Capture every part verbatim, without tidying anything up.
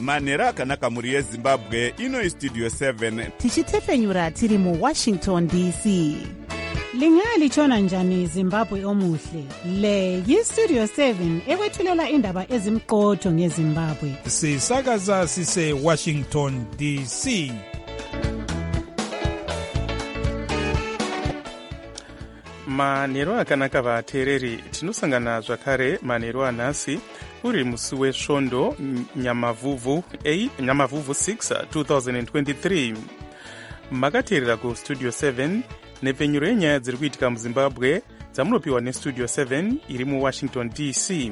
manhero akanaka mhuri yezimbabwe. Ino Studio seven tichitefenyura tiri muWashington D C. Lingalitshona njani Zimbabwe omuhle? Le yiStudio seven ekwethulela indaba ezimqotho ngeZimbabwe. Sisakaza sise Washington D C. Manhero akanaka vateereri, tinosangana zvakare manhero anhasi uri musi wesvondo nyamavhuvhu nyamavhuvhu six twenty twenty-three. Makateerera kuStudio seven nepfenyuro yenyaya dziri kuitika muZimbabwe dzamunopiwa neStudio seven iri muWashington D C.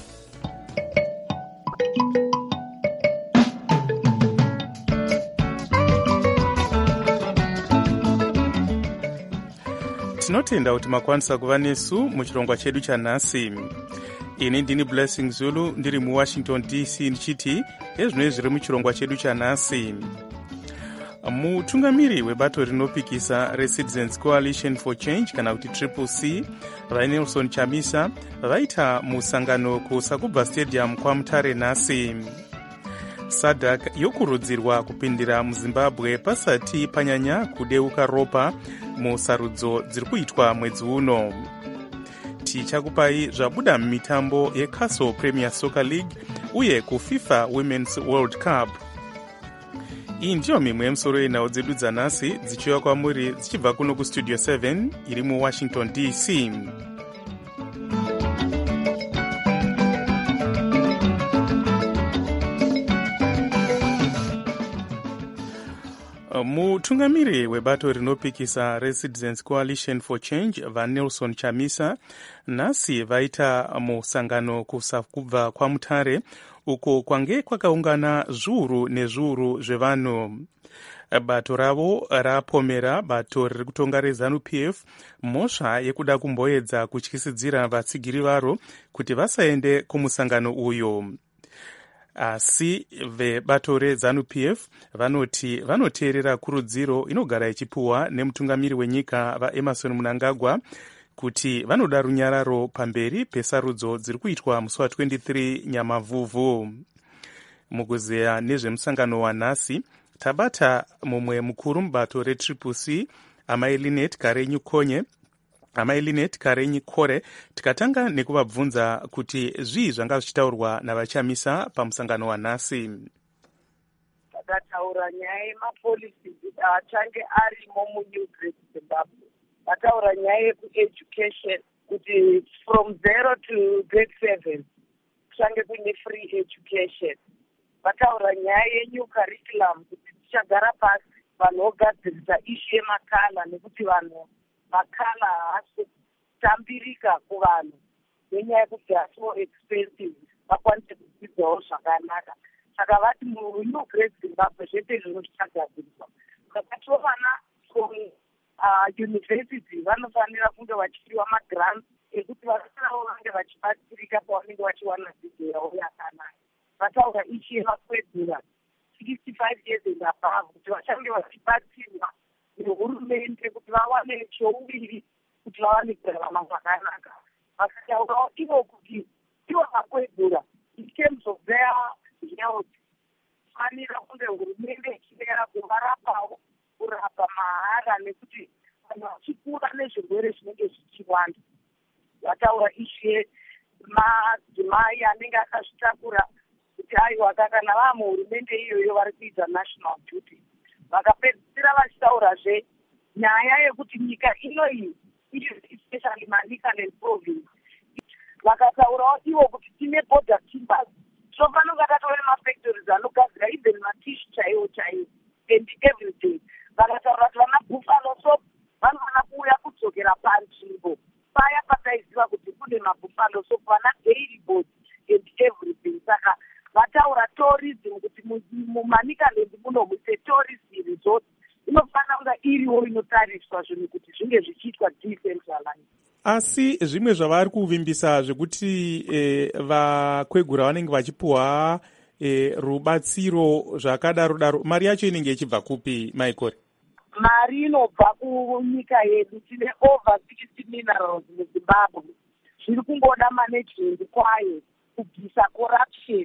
Tinotenda kuti makwanisa kuva nesu muchirongwa chedu chanhasi. Ini ndini Blessing Zulu ndiri muWashington D C ndichiti ezvinoi zviri muchirongwa chedu chanhasi. Mutungamiri webato rinopikisa reCitizens Coalition for Change kana kuti Triple C vaNelson Chamisa vaita musangano kuSakubva Stadium kwaMutare nhasi. SADC yokurudzirwa kupindira muZimbabwe pasati panyanya kudeuka ropa musarudzo dziri kuitwa mwedzi uno. Tichakupai zvabuda mumitambo yeCastle Premier Soccer League uye kuFIFA Women's World Cup. Iyi ndiyo mimwe yemusoro yenhau dzedu dzanhasi dzichiuya kwamuri dzichibva kuno kuStudio seven iri muWashington D C. Mutungamiri webato rinopikisa reCitizens Coalition for Change vaNelson Chamisa nhasi vaita musangano kuSakubva kwaMutare uko kwange kwakaungana zviuru nezviuru zvevanhu. Bato ravo rapomera bato riri kutonga reZANU P F mhosva yekuda kumboedza kutyisidzira vatsigiri varo kuti vasaende kumusangano uyo. Asi vebato reZANU P F vanoti vanoteerera kurudziro inogara ichipuwa nemutungamiri wenyika vaEmmerson Mnangagwa kuti vanoda runyararo pamberi pesarudzo dziri kuitwa musi wa23 nyamavhuvhu. Mukuzeya nezvemusangano wanhasi tabata mumwe mukuru mubato reTriple C amai Linet Karenyi Konye amai Linet Karenyi Kore, tikatanga nekuvabvunza kuti zvii zvanga zvichitaurwa navaChamisa pamusangano wanhasi. Takataura nyaya yemapolisi achange arimo muNew Great Zimbabwe. Vataura nyaya yekueducation kuti from zero to grade seven kuchange kune free education. Vataura nyaya yenew curriculum kuti tichagara pasi vanhu vogadzirisa ishu yemakala nekuti vanhu makala haasi kutambirika kuvanhu nenyaya yekuti so expensive vakwanise kudzidzawo zvakanaka. Saka vati muNew Great Zimbabwe zvese izvozvo zvichagadziriswa. Vakatiwo vana from uh, university vanofanira kunge vachipiwa magrants ekuti vanavo vange vachibatsirika pavanenge vachiwana dzidzo yavo yakanaka. Vataura ichi yevakwegura sixty-five years and above kuti vachange vachibatsirwa nehurumende kuti vawane chouviri kuti vawane kurarama zvakanaka. Vakataurawo ivo kuti ivo vakwegura in terms of their health fanira kunge hurumende ichivera kuvarapawo kurapa mahara nekuti vanhu vachikura nezvirwere zvinenge zvichiwanda. Vataura ishe madzimai anenge akazvitakura kuti aiwa kana vaa muhurumende iyoyo vari kuita national duty. Vakapedzisira vachitaurazve nyaya yekuti nyika ino iyi especially manika neprovince vakataurawo ivo kuti tine border timbers tofanonga tatove mafactories anogadzira even matishu chaiwo chaiwo and everyday. Vakataura kuti vana buffalo soap vanofana kuuya kudzokera panzvimbo paya pataiziva kuti kune mabuffalo soap vana dairy board and everything. Saka vataura tourism kuti mumanikaland muno muise tourism resort inofanira kunga iriwo inotariswa zvinhu kuti zvinge zvichiitwa decentralized. Asi zvimwe zvavari kuvimbisa zvekuti e, vakwegura vanenge vachipuwa e, rubatsiro zvakadaro daro, mari yacho inenge ichibva kupi Michael? Mari inobva kunyika yedu. Tine over sixty minerals muZimbabwe. Zviri kungoda management kwayo kubvisa corruption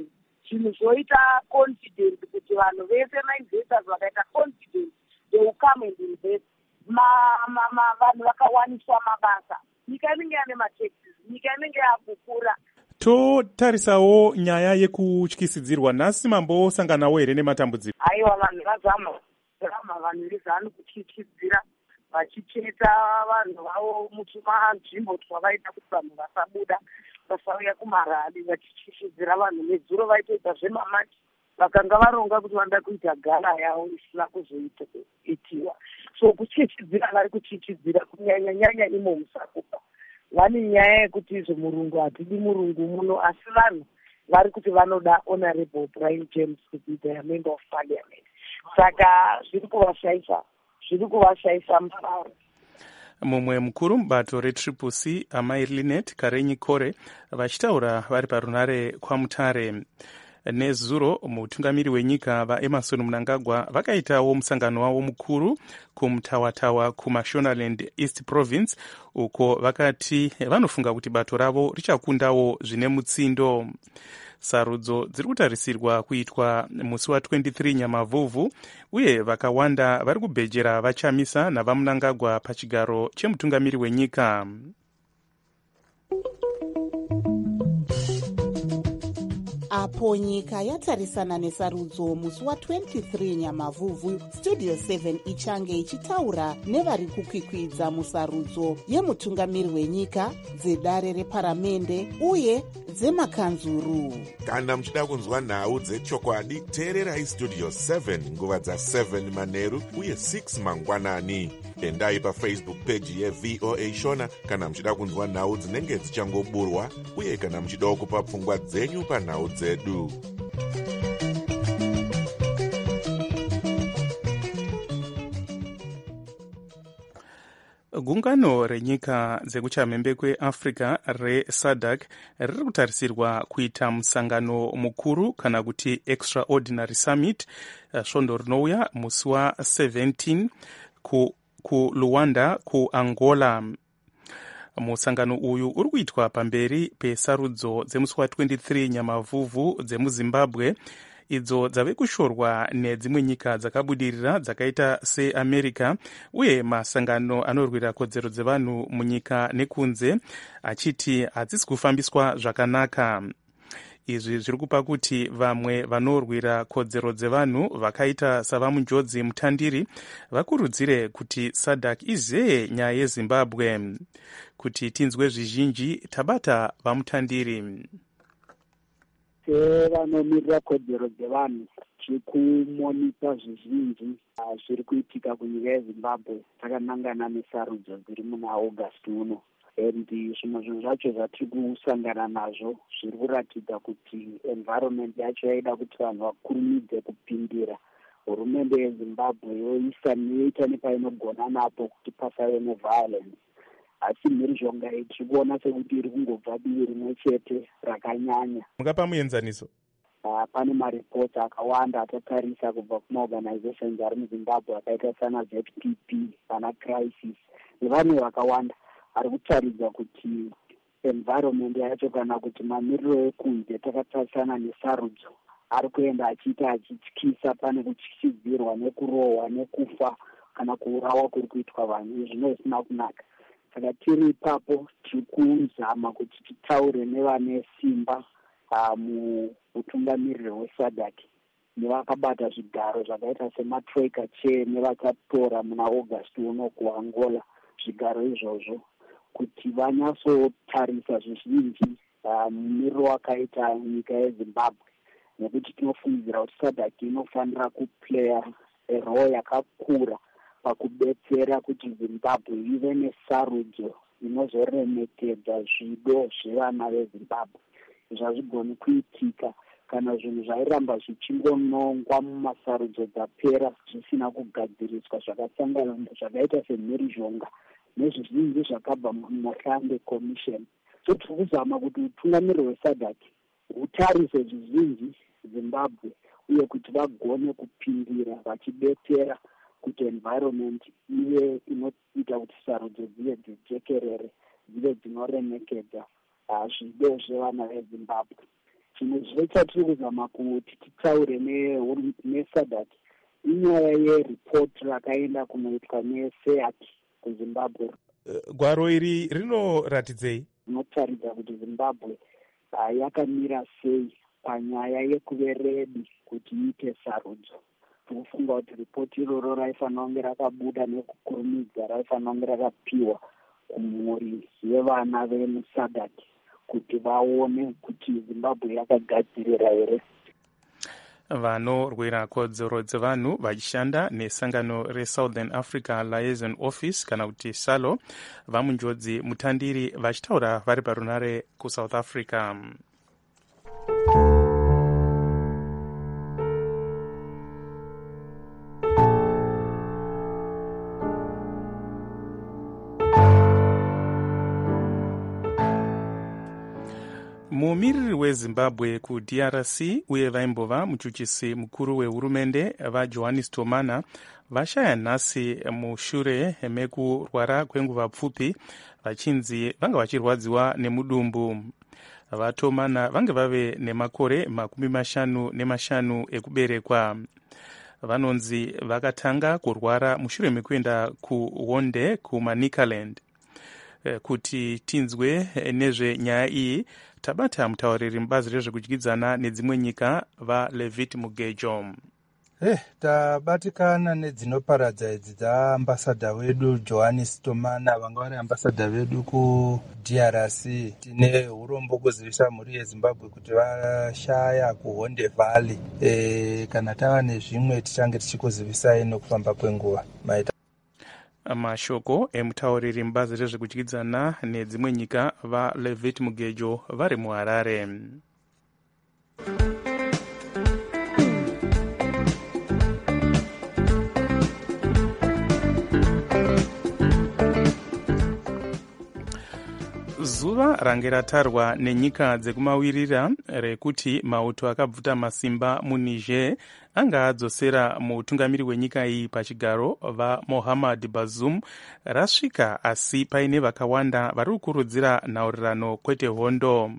zvinhu zvoita confident kuti vanhu vese mainvestors vakaita confident they will come and invest. Vanhu vakawaniswa mabasa, nyika inenge yane mataxes, nyika inenge yakukura. Totarisawo nyaya yekutyisidzirwa. Nhasi mambosanganawo here nematambudziko? Aiwa, vanhu vazama zama vanhu vezanu kutyisidzira vachicheta vanhu vavo mutumanzvimbo twavaita kuti vanhu vasabuda vasauya kumarali vachityisidzira vanhu. Nedzuro vaitoita zvemamati vakanga varonga kuti vanoda kuita gala yavo isina kuzoitiwa. So kutyisidzira vari kutyisidzira kunyanya nyanya imo musakupa. Vane nyaya yekuti izvo murungu hatidi murungu muno, asi vanhu vari kuti vanoda Honorable Brian James kuti their member of parliament. Saka zviri kuvashaisa zviri kuvashaisa mufaro. Mumwe mukuru mubato retriple C amai Linet Karenyi Kore vachitaura vari parunare kwaMutare. Nezuro mutungamiri wenyika vaEmerson Mnangagwa vakaitawo musangano wavo mukuru kumutawatawa kuMashonaland East Province, uko vakati vanofunga kuti bato ravo richakundawo zvine mutsindo. Sarudzo dziri kutarisirwa kuitwa musi wa23 Nyamavhuvhu, uye vakawanda vari kubhejera vachamisa navaMnangagwa pachigaro chemutungamiri wenyika. Apo nyika yatarisana nesarudzo musi wa23 Nyamavhuvhu, Studio seven ichange ichitaura nevari kukwikwidza musarudzo yemutungamiri wenyika, dzedare reparamende uye dzemakanzuru. Kana muchida kunzwa nhau dzechokwadi, teererai Studio seven nguva dza seven manheru uye six mangwanani. Endai paFacebook page yeV O A Shona kana muchida kunzwa nhau dzinenge dzichangoburwa, uye kana muchida kupa pfungwa dzenyu panhau dzedu. Gungano renyika dzekuchamhembe kweAfrica reSADC riri kutarisirwa kuita musangano mukuru kana kuti extraordinary summit svondo rinouya musi wa17 ku kuLuanda kuAngola. Musangano uyu uri kuitwa pamberi pesarudzo dzemusi wa23 Nyamavhuvhu dzemuZimbabwe, idzo dzave kushorwa nedzimwe nyika dzakabudirira dzakaita seAmerica, uye masangano anorwira kodzero dzevanhu munyika nekunze achiti hadzisi kufambiswa zvakanaka. Izvi zviri kupa kuti vamwe vanorwira kodzero dzevanhu vakaita savamunjodzi Mutandiri vakurudzire kuti SADC izeye nyaya yeZimbabwe. Kuti tinzwe zvizhinji, tabata vaMutandiri. Sevanomirira kodzero dzevanhu chikumonita zvizhinji zviri kuitika kunyika yeZimbabwe, takanangana nesarudzo dziri muna August uno. And zvimwe zvinhu zvacho zvatiri kusangana nazvo zviri kuratidza kuti environment yacho yaida kuti vanhu vakurumidze kupindira. Hurumende yeZimbabwe yoisa yoita nepainogona napo kuti pasave neviolence. Asi mhirizhonga iyi tiri kuona sekuti iri kungobva divi rimwe chete rakanyanya. Mungapa muenzaniso? Uh, pane maripoti akawanda atatarisa kubva kumaorganizations ari muZimbabwe akaita sana Z P P, sana Crisis nevanhu vakawanda ari kutaridza kuti environment yacho kana kuti mamiriro ekunze takatarisana nesarudzo ari kuenda achiita achityisa, pane kutyisidzirwa nekurohwa nekufa kana kuurawa kuri kuitwa vanhu. Zvino zvisina kunaka. Saka tiri ipapo tiri kuzama kuti titaure nevane simba muutungamiriri hweSADC nevakabata zvigaro zvakaita sematroika chair nevakatora muna August uno kuAngola zvigaro izvozvo, kuti vanyatsotarisa zvizhinji mumiriro wakaita nyika yeZimbabwe, nekuti tinofungidzira kuti SADC inofanira kuplaya role yakakura pakubetsera kuti Zimbabwe ive nesarudzo inozoremekedza zvido zvevana veZimbabwe. Zvazvigoni kuitika kana zvinhu zvairamba zvichingonongwa mumasarudzo dzapera zvisina kugadziriswa, zvakasangana zvakaita semhirizhonga nezvizhinji zvakabva muMohlange Commission. So tiri kuzama kuti utungamiriri hweSADC hutarise zvizhinji Zimbabwe, uye kuti vagone kupindira vachibetsera kuti environment ive inoita kuti sarudzo dzive dzijekerere, dzive dzinoremekedza zvido zvevana veZimbabwe. chimwe zve chatiri kuzama kuti titaure nesadc inyaya yeripoti rakaenda kunoitwa neseac kuzimbabwe. Gwaro iri rinoratidzei? Rinotaridza kuti zimbabwe uh, yakamira sei panyaya yekuve redi kuti iite sarudzo. Tinofunga kuti ripoti iroro raifanira kunge rakabuda nekukurumidza, raifanira kunge rakapiwa kumhuri yevana vemusadc kuti vaone kuti zimbabwe yakagadzirira here. Vanorwira kodzero dzevanhu vachishanda nesangano reSouthern Africa Liaison Office kana kuti SALO vamunjodzi mutandiri vachitaura vari parunare kuSouth Africa. Mumiriri weZimbabwe kuD R C uye vaimbova muchuchisi mukuru wehurumende vaJohannes Tomana vashaya nhasi mushure mekurwara kwenguva pfupi vachinzi vanga vachirwadziwa nemudumbu. VaTomana vange vave nemakore makumi mashanu nemashanu ekuberekwa. Vanonzi vakatanga kurwara mushure mekuenda kuHonde kuManicaland. Kuti tinzwe nezvenyaya iyi tabata mutauriri mubazi rezvekudyidzana nedzimwe nyika vaLevit Mugejo. Eh, tabatikana nedzinoparadza idzi dzaambasadha wedu Johannes Tomana vanga vari ambasadha vedu kuD R C. Tine urombo kuzivisa mhuri yeZimbabwe kuti vashaya kuHonde Valley. Eh, kana tava nezvimwe tichange tichikuzivisai nokufamba kwenguva. Maita mashoko emutauriri mubazi rezvekudyidzana nedzimwe nyika vaLevit Mugejo vari muHarare. Zuva range ratarwa nenyika dzekumawirira rekuti mauto akabvuta masimba muNiger anga adzosera mutungamiri wenyika iyi pachigaro vaMohamed Bazoum rasvika, asi paine vakawanda vari kukurudzira nhaurirano kwete hondo.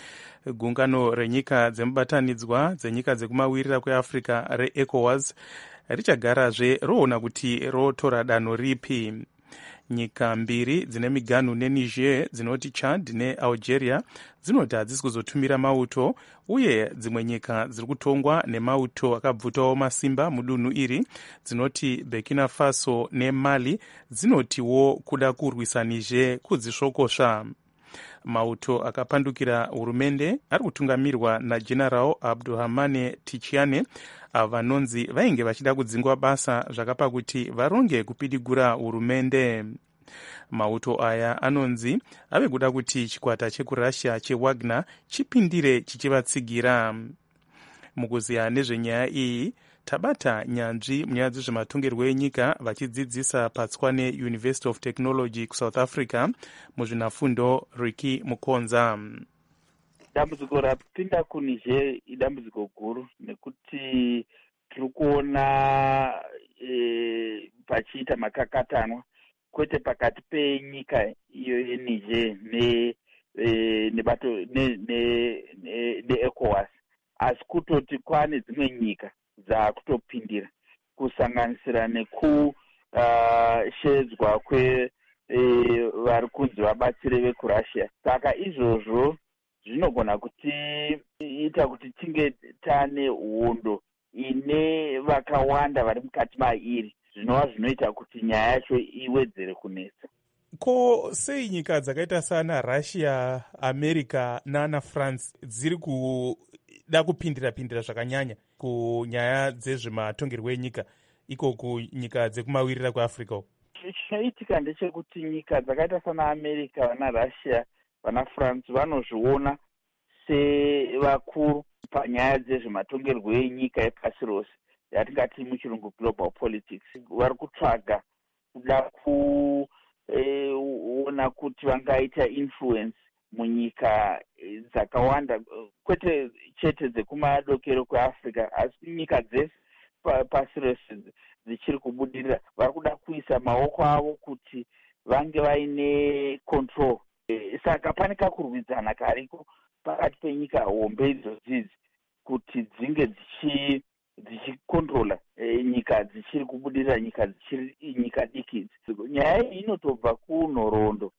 Gungano renyika dzemubatanidzwa dzenyika dzekumawirira kweAfrica reECOWAS richagarazve roona kuti rotora danho ripi. Nyika mbiri dzine miganhu neNiger dzinoti Chad neAlgeria dzinoti hadzisi kuzotumira mauto, uye dzimwe nyika dziri kutongwa nemauto akabvutawo masimba mudunhu iri dzinoti Burkina Faso neMali dzinotiwo kuda kurwisa Niger kudzisvokosva. Mauto akapandukira hurumende ari kutungamirwa naGeneral Abdurahmane Tichiane ava vanonzi vainge vachida kudzingwa basa zvakapa kuti varonge kupidigura hurumende. Mauto aya anonzi ave kuda kuti chikwata chekurussia cheWagner chipindire chichivatsigira. Mukuziya nezvenyaya iyi tabata nyanzvi munyaya dzezvematongerwo enyika vachidzidzisa patswane University of Technology kuSouth Africa muzvinafundo Ricky Mukonza. Dambudziko rapinda kuNiger idambudziko guru nekuti tiri kuona e, pachiita makakatanwa kwete pakati penyika iyo yeNiger ne e, nebato ne ne neECOWAS, asi kutoti kwane dzimwe nyika dzakutopindira kusanganisira nekushedzwa uh, kwe e, vari kunzi vabatsire vekuRussia. Saka izvozvo zvinogona kuti ita kuti tinge tane hondo ine vakawanda vari mukati mairi, zvinova zvinoita kuti nyaya yacho iwedzere kunetsa. Ko sei nyika dzakaita sana Russia, America nana France dziri kuda kupindira pindira zvakanyanya kunyaya dzezvematongerwo enyika iko kunyika dzekumawirira kweAfrica? Chinoitika ndechekuti nyika dzakaita sana America, vana Russia, vana France vanozviona sevakuru panyaya dzezvematongerwo enyika epasi rose, yatingati muchirungu global politics. Vari kutsvaga kuda kuona kuti vangaita influence munyika dzakawanda, kwete chete dzekumadokero kweAfrica, asi nyika dzese pasi rose dzichiri kubudirira. Vari kuda kuisa maoko avo kuti vange vaine control. Saka pane kakurwidzana kariko pakati penyika hombe idzodzi kuti dzinge dzichi dzichikontrola e, nyika dzichiri kubudirira nyika dzichiri nyika diki. Nyaya iyi inotobva kunhoroondo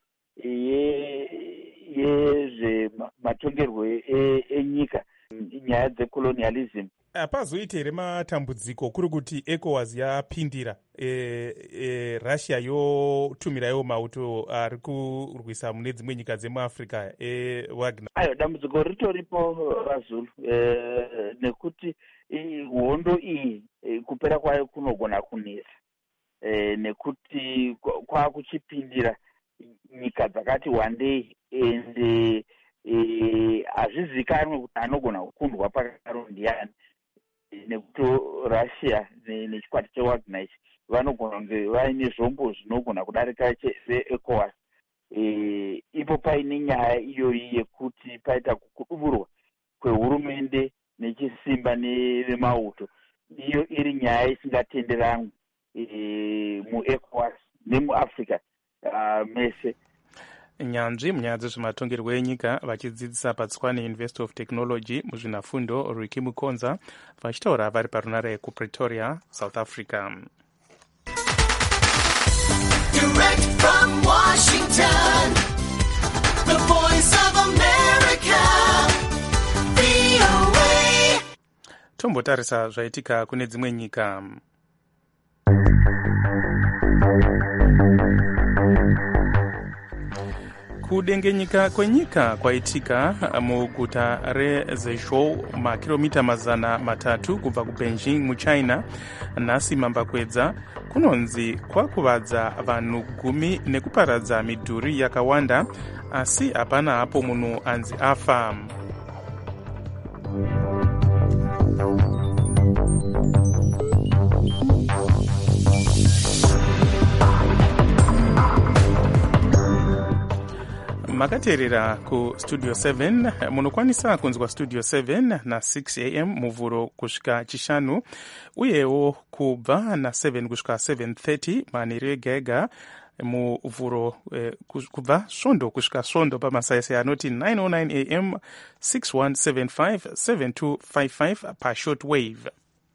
yezvematongerwo enyika, nyaya dzecolonialism. Hapazoiti here matambudziko kuri kuti ECOWAS yapindira e, e, Russia yotumirawo mauto ari kurwisa mune dzimwe nyika dzemuAfrica eWagner? Ayo dambudziko ritoripo vaZulu, e, nekuti hondo iyi kupera kwayo kunogona kunesa, e, nekuti kwakuchipindira nyika dzakati wandei ende hazvizikanwe kuti anogona kukundwa pakaro ndiani, nekuti Russia nechikwata cheWagner ichi vanogona kunge vaine zvombo zvinogona kudarika cheECOWAS. E, ipo paine nyaya iyoyi yekuti paita kukuduburwa kwehurumende nechisimba nevemauto, iyo iri nyaya isingatenderanwi e, muECOWAS nemuAfrica uh, mese. Nyanzvi munyaya dzezvematongerwo enyika vachidzidzisa paTswane University of Technology muzvinafundo Riki Mukonza vachitaura vari parunare kuPretoria, South Africa. Direct from Washington, the voice of America, V O A. Tombotarisa zvaitika kune dzimwe nyika. Kudengenyika kwenyika kwaitika muguta reZhezhou, makilomita mazana matatu kubva kuBeijing muChina. Nhasi mambakwedza kunonzi kwakuvadza vanhu gumi nekuparadza midhuri yakawanda, asi hapana hapo munhu anzi afa. Makateerera ku Studio seven, munokwanisa kunzwa Studio seven na six a m muvhuro kusvika chishanu, uyewo kubva na seven kusvika seven thirty manheru ega ega muvhuro eh, kubva svondo kusvika svondo pamasaisai anoti nine oh nine a m six one seven five seven two five five pashort wave.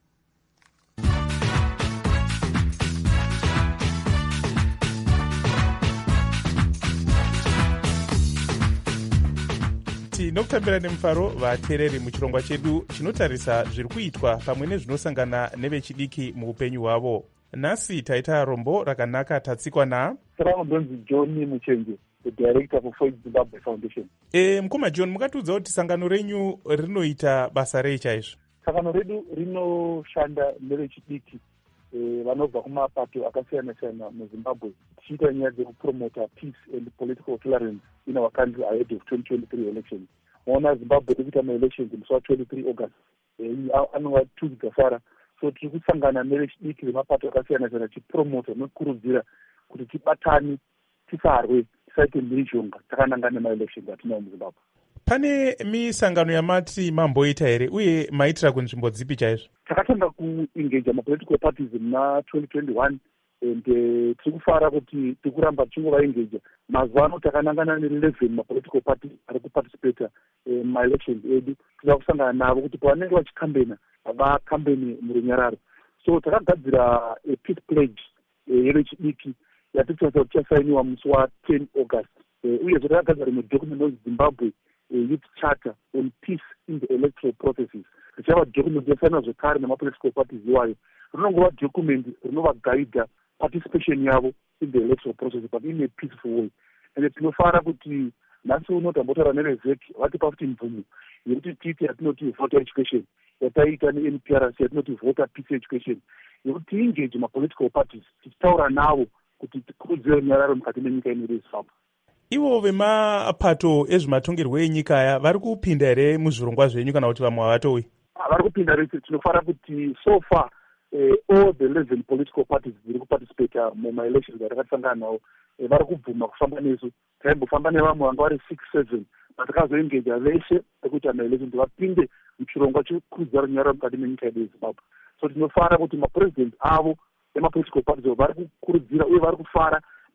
Tinokutambira nemufaro vateereri muchirongwa chedu chinotarisa zviri kuitwa pamwe nezvinosangana nevechidiki muupenyu hwavo. Nhasi taita rombo rakanaka tatsikwa na Ndonzi John Muchenje, the director for Foyt Zimbabwe Foundation. E, mukoma John, mukatiudza kuti sangano renyu rinoita basa rei chaizvo? Sangano redu rinoshanda nevechidiki e, vanobva kumapato akasiyana-siyana muZimbabwe, tichiita nyaya dzekupromota peace and political tolerance in our country ahead of twenty twenty-three elections. Maona Zimbabwe ikuita ma-elections musi wa twenty-three August, e, anova two dzasara. So tiri kusangana nevechidiki vemapato akasiyana-siyana tichipromota nekukurudzira kuti tibatane, tisarwe, tisaite mhirizhonga takanangana nema-elections atinawo muZimbabwe. Pane misangano yamati mamboita here uye maitira kunzvimbo dzipi chaizvo? Takatanga kuengage ma-political parties muna twenty twenty-one and uh, tiri kufara kuti tiri kuramba tichingovaengeja. Mazuva ano takanangana ne-eleven ma-political parties ari kuparticipata uh, ma-elections edu. Tiri kusangana navo kuti pavanenge vachikambena vakambene murunyararo. So takagadzira a peace pledge uh, yerechidiki yatitosa kuti chasainiwa musi wa ten August. Uh, uye takagadzira rimwe document of Zimbabwe a youth charter on peace in the electoral processes. Richava document yasaina zvekare nemapolitical parties iwayo. Rinongova document rinovagaidha participation yavo in the electoral process but in a peaceful way. And tinofara kuti nhasi uno tambotaura nereZEC vatipa futi mvumo yekuti tiite yatinoti voter education, yataita ne-N P R C yatinoti voter peace education, yekuti tiengage ma-political parties tichitaura navo kuti tikurudzire nyararo mukati menyika ino yeZimbabwe. Ivo vemapato ezvematongerwo enyika aya vari kupinda here muzvirongwa zvenyu kana kuti vamwe havatowi? Vari kupinda rese. Tinofara kuti so far uh, all the eleven political parties dziri kuparticipata muma-elections atakasangana nawo vari kubvuma kufamba nesu. Taimbofamba nevamwe vanga vari six seven matakazoengeja veshe ekuita ma-elections vapinde muchirongwa chekukurudzira runyararo mukati menyika yedu yeZimbabwe. So tinofara kuti mapresident avo ema-political parties vari kukurudzira uye vari kufara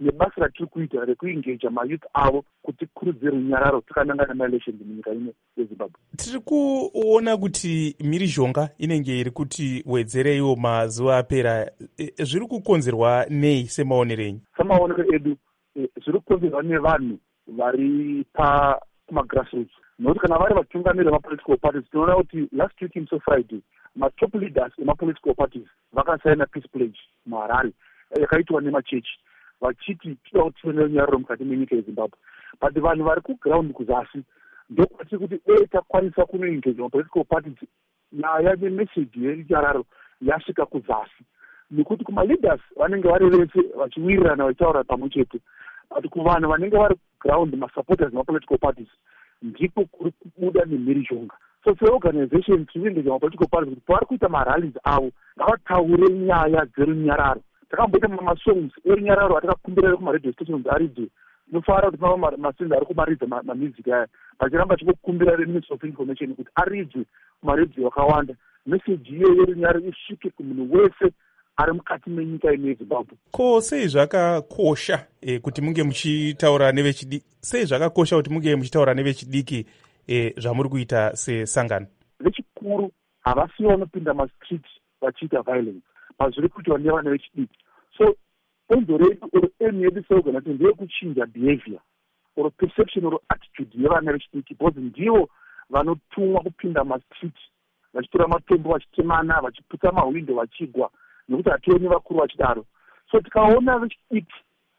nebasa ratiri kuita rekuengeja mayouth avo kuti kurudzire runyararo takanangana maelections munyika ino yezimbabwe. Tiri kuona kuti mhirizhonga inenge iri kuti wedzereiwo mazuva apera, e, zviri kukonzerwa nei semaonero enyu? Samaonero edu e, zviri kukonzerwa nevanhu vari pamagrassroots, nokuti kana vari vatungamiri vemapolitical parties tinoona kuti last week in so Friday matop leaders emapolitical parties vakasaina peace pledge muHarare yakaitwa nemachechi vachiti tinoda kuti tive nerunyararo mukati menyika yezimbabwe. But vanhu vari kuground kuzasi ndokwatiri kuti dei takwanisa kunoengage mapolitical parties nyaya nemeseji yerunyararo yasvika kuzasi, nekuti kumaleaders vanenge vari vese vachiwirirana vachitaura pamwe chete, but kuvanhu vanenge vari ground masupporters emapolitical parties ndipo kuri kubuda nemhirizhonga. So seorganization tinoengage mapolitical parties kuti pavari kuita marallies avo ngavataure nyaya dzerunyararo. Takamboita masongs erunyararo atakakumbira kumaradio stations aridze, tinofara kuti pava masenzi ari kumaridza mamusic aya vachiramba chikukumbira reministry of information kuti aridze kumaredio akawanda, meseji iyoyo yerunyararo isvike kumunhu wese ari mukati menyika ino yezimbabwe. Ko sei zvakakosha e, kuti munge muchitaura nevechidiki, sei zvakakosha kuti munge muchitaura nevechidiki e, zvamuri kuita sesangano? Vechikuru havasiwo vanopinda mastreet vachiita violence pazviri kuitwa nevana vechidiki. So onzo redu or aim yedu seorganization ndeyekuchinja behavior or perception or attitude yevana vechidiki, because ndivo vanotumwa kupinda mastreet vachitora matombo vachitemana vachiputsa mahwindo vachigwa, nekuti hationi vakuru vachidaro. So tikaona vechidiki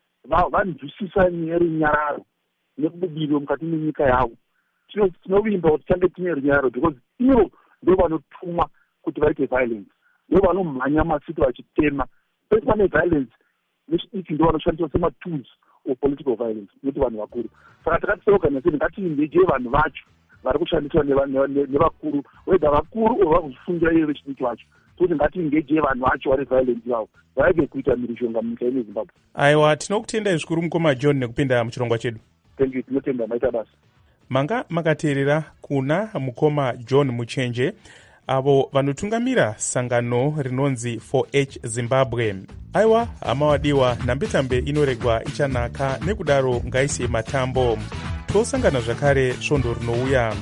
vanzwisisa nyaya yerunyararo nekubudiriro mukati menyika yavo, tinovimba kuti tange tine runyararo, because ivo ndo vanotumwa kuti vaite violence, ndo vanomhanya masiti vachitema. Pese pane violence vechidiki ndo vanoshandiswa sematools of political violence, nekuti vanhu vakuru. Saka takati seorganization ngatiengeje vanhu vacho vari kushandiswa nevakuru, weda vakuru or vakuzvifundira ivo vechidiki vacho, kuti ngatiengeje vanhu vacho vari violence yavo vaige kuita mhirizhonga munyika ino yezimbabwe. Aiwa, tinokutendai zvikuru mukoma John nekupinda muchirongwa chedu. Thank you, tinotenda, maita basa. Manga makateerera kuna mukoma John Muchenje avo vanotungamira sangano rinonzi four H Zimbabwe. Aiwa, hama wadiwa, nambitambe inoregwa ichanaka, nekudaro ngaise matambo. Tosangana zvakare svondo rinouya.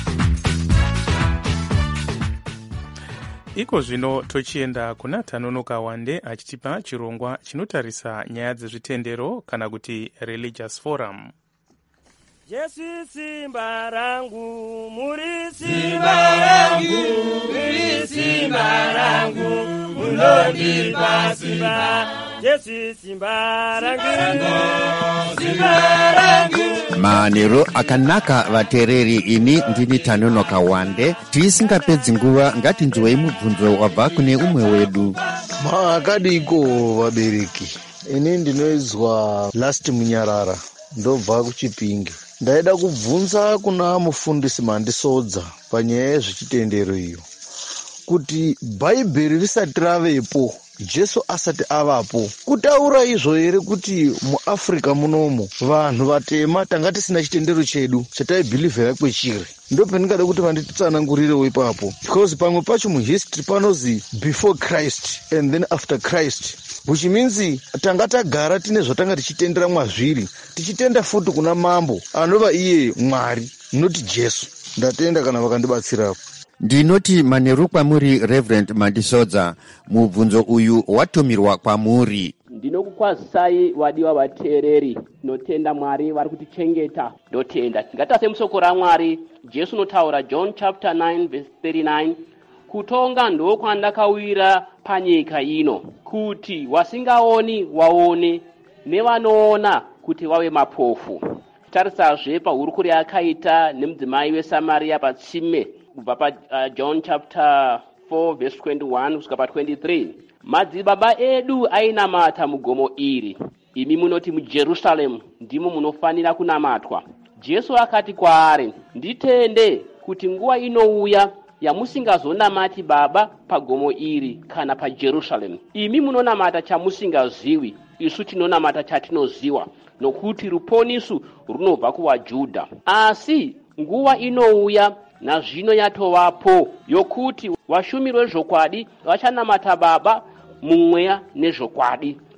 Iko zvino tochienda kuna Tanonoka Wande achitipa chirongwa chinotarisa nyaya dzezvitendero kana kuti religious forum. Jesu simba rangu, muri simba rangu, muri simba rangu, munondipa simba. Jesu simba rangu, simba rangu. Manero akanaka vatereri, ini ndini Tanonoka Wande. Tisingapedzi nguva ngatinzwei mubvunzo wabva kune umwe wedu. Makadiko vabereki, ini ndinoizwa Last Munyarara, ndobva kuChipinge. Ndaida kubvunza kuna mufundisi Mandisodza panyaya yezvechitendero iyo, kuti Bhaibheri risati ravepo, Jesu asati avapo, kutaura izvo here kuti muAfrica munomu vanhu vatema tanga tisina chitendero chedu chataibhilivhera kwechiri? Ndo pendingada kuti vanditsanangurirewo ipapo, because pamwe pacho muhistory panozi before Christ and then after Christ, which means tanga tagara tine zvatanga tichitendera mwazviri, tichitenda futi kuna mambo anova iye Mwari, noti Jesu. Ndatenda kana vakandibatsirapo. Ndinoti manheru kwamuri Reverend Mandisodza, mubvunzo uyu watumirwa kwamuri. Ndinokukwazisai wadiwa vateereri, notenda Mwari vari kutichengeta, ndotenda. Ngatatase musoko raMwari, Jesu notaura John chapter nine verse thirty-nine, kutonga ndo kwandakawira panyika ino, kuti wasingaoni waone, nevanoona kuti vave mapofu. Tarisazve pahurukuri yakaita nemudzimai weSamaria patsime, kubva pa uh, John chapter four verse twenty-one kusvika pa twenty-three. Madzibaba edu ainamata mugomo iri, imi munoti muJerusaremu ndimo munofanira kunamatwa. Jesu akati kwaari, nditende kuti nguva inouya yamusingazonamati Baba pagomo iri kana paJerusaremu. Imi munonamata chamusingazivi, isu tinonamata chatinoziva, nokuti ruponisu runobva kuvaJudha. Asi nguva inouya nazvino yatovapo, yokuti vashumiri vezvokwadi vachanamata Baba mumweya nezvokwadi.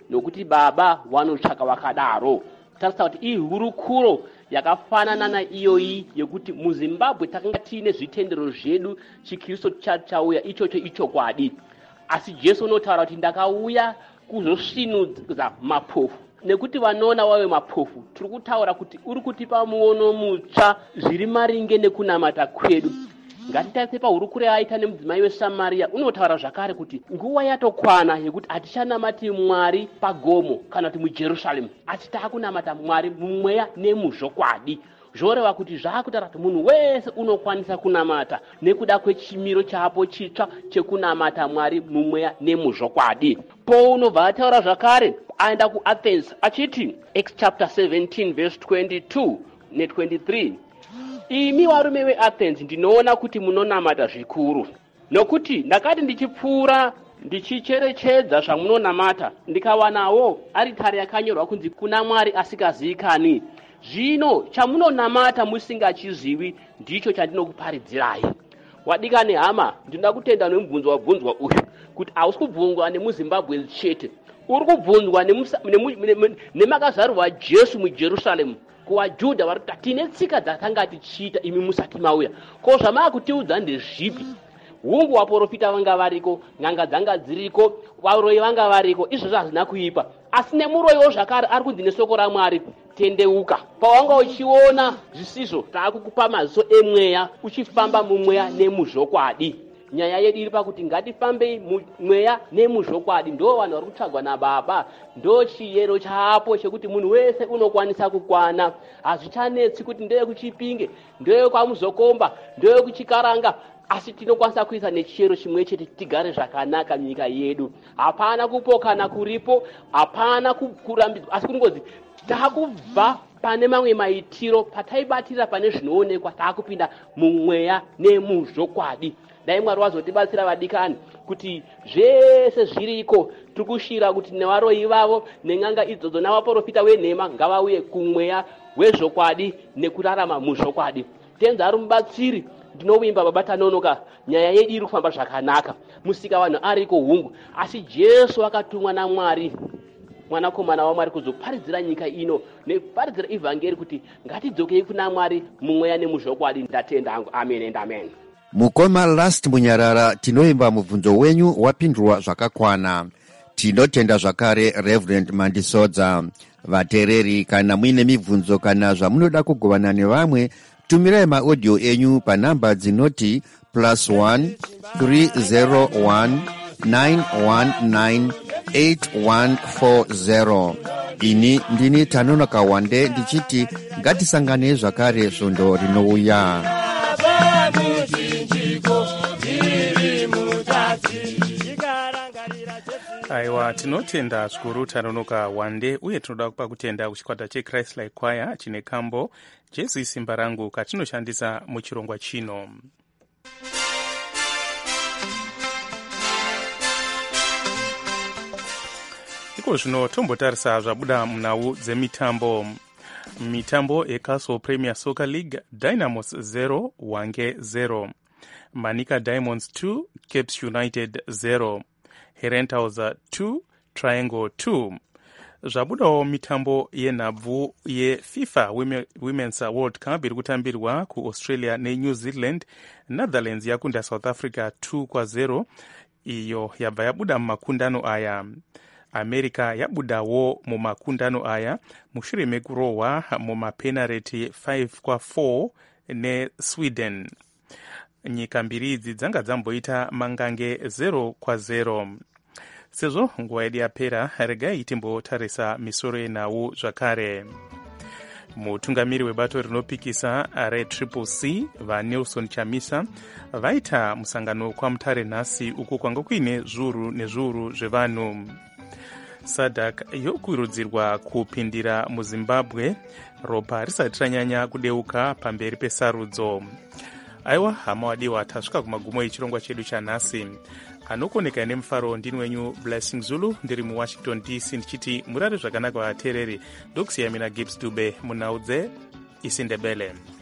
nokuti baba vanotsvaka vakadaro. Tarisa kuti ihurukuro yakafanana naiyoyi yekuti muzimbabwe takanga tiine zvitendero zvedu chikristu chauya ichocho ichokwadi, asi Jesu unotaura kuti ndakauya kuzosvinudza mapofu, nekuti vanoona vave mapofu. Tiri kutaura kuti uri kutipa muono mutsva zviri maringe nekunamata kwedu. Ngatitarise pahurukuro yaaita nemudzimai weSamaria, unotaura zvakare kuti nguva yatokwana yekuti hatichanamati Mwari pagomo kana kuti muJerusaremu, asi taakunamata Mwari mumweya nemuzvokwadi. Zvoreva kuti zvakutaura kuti munhu wese unokwanisa kunamata nekuda kwechimiro chaapo chitsva chekunamata Mwari mumweya nemuzvokwadi. Po unobva ataura zvakare aenda kuAthens achiti, Acts chapter seventeen verse twenty-two ne twenty-three, imi varume veAthens ndinoona kuti munonamata zvikuru, nokuti ndakati ndichipfuura ndichicherechedza zvamunonamata ndikawanawo aritari yakanyorwa kunzi kuna Mwari asikazivikani. Zvino chamunonamata musingachizivi ndicho chandinokuparidzirai. Wadikani hama, ndinoda kutenda nemubvunzo wabvunzwa uyu kuti hausi kubvunzwa nemuZimbabwe chete, uri kubvunzwa nemakazarwa Jesu muJerusaremu, kuvaJudha vari kuti tine tsika dzatanga tichiita imi musati mauya. Ko zvamava kutiudza ndezvipi? Hungu vaprofita vanga variko, n'anga dzanga dziriko, varoyi vanga variko, izvozvo hazvina kuipa. Asi nemuroyiwo zvakare ari kunzi nesoko raMwari, tendeuka. Pawanga uchiona zvisizvo, taakukupa maziso emweya, uchifamba mumweya nemuzvokwadi. Nyaya yedu iri pakuti ngatifambei mumweya nemuzvokwadi. Ndo vanhu vari kutsvagwa naBaba, ndo chiyero chaapo chekuti munhu wese unokwanisa kukwana. Hazvichanetsi kuti ndeye kuChipinge, ndeye kwaMuzokomba, ndeye kuChikaranga, asi tinokwanisa kuisa nechiyero chimwe chete tigare zvakanaka nyika yedu. Hapana kupokana kuripo, hapana kurambidzwa, asi kungozi takubva pane mamwe maitiro pataibatira pane zvinoonekwa taakupinda mumweya nemuzvokwadi. Dai Mwari wazotibatsira vadikani kuti zvese zviriko tikushira kuti nevaroyi vavo nen'anga idzodzo navaprofita wenhema ngavauye kumweya wezvokwadi nekurarama muzvokwadi. Tenzi ari mubatsiri, ndinovimba baba tanonoka, nyaya yedu iri kufamba zvakanaka, musika vanhu ariko hungu, asi Jesu akatumwa naMwari mwanakomana waMwari kuzoparidzira nyika ino neparidzira ivhangeri kuti ngatidzokei kuna Mwari mumweya nemuzvokwadi. Ndatenda hangu, amen and amen. Mukoma Last Munyarara, tinoimba mubvunzo wenyu wapindurwa zvakakwana. Tinotenda zvakare Reverend Mandisodza. Vatereri, kana muine mibvunzo kana zvamunoda kugovana nevamwe, tumirai maaudio enyu panhamba dzinoti plus one three zero one nine one nine eight one four zero. Ini ndini Tanonoka Wande ndichiti ngatisangane zvakare svondo rinouya. Aiwa, tinotenda zvikuru Tanonoka Wande, uye tinoda kupa kutenda kuchikwata cheChrist Like Choir chine kambo Jesu isimba rangu katinoshandisa muchirongwa chino. Iko zvino tombotarisa zvabuda munhau dzemitambo. Mitambo eCastle Premier Soccer League, Dynamos zero, Wange zero. Manica Diamonds two, Capes United zero. Herentals two, Triangle two. Zvabudawo mitambo yenhabvu yeFIFA Women's World Cup iri kutambirwa kuAustralia neNew Zealand. Netherlands yakunda South Africa two kwa zero, iyo yabva yabuda mumakundano aya. America yabudawo mumakundano aya mushure mekurohwa mumapenalty five kwa four neSweden. Nyika mbiri idzi dzanga dzamboita mangange zero kwa zero. Sezvo nguva yedu yapera, regai timbotarisa misoro yenhau zvakare. Mutungamiri webato rinopikisa retriple C vaNelson Chamisa vaita musangano kwaMutare nhasi uko kwanga kuine zviuru nezviuru zvevanhu. SADC yokurudzirwa kupindira muZimbabwe ropa risati ranyanya kudeuka pamberi pesarudzo. Aiwa, hama wadiwa, tasvika kumagumo echirongwa chedu chanhasi. Anokoneka nemufaro ndini wenyu Blessing Zulu, ndiri muWashington D C ndichiti murare zvakanaka vateereri. Ndokusiyamina Gibbs Dube munhau dzeIsindebele.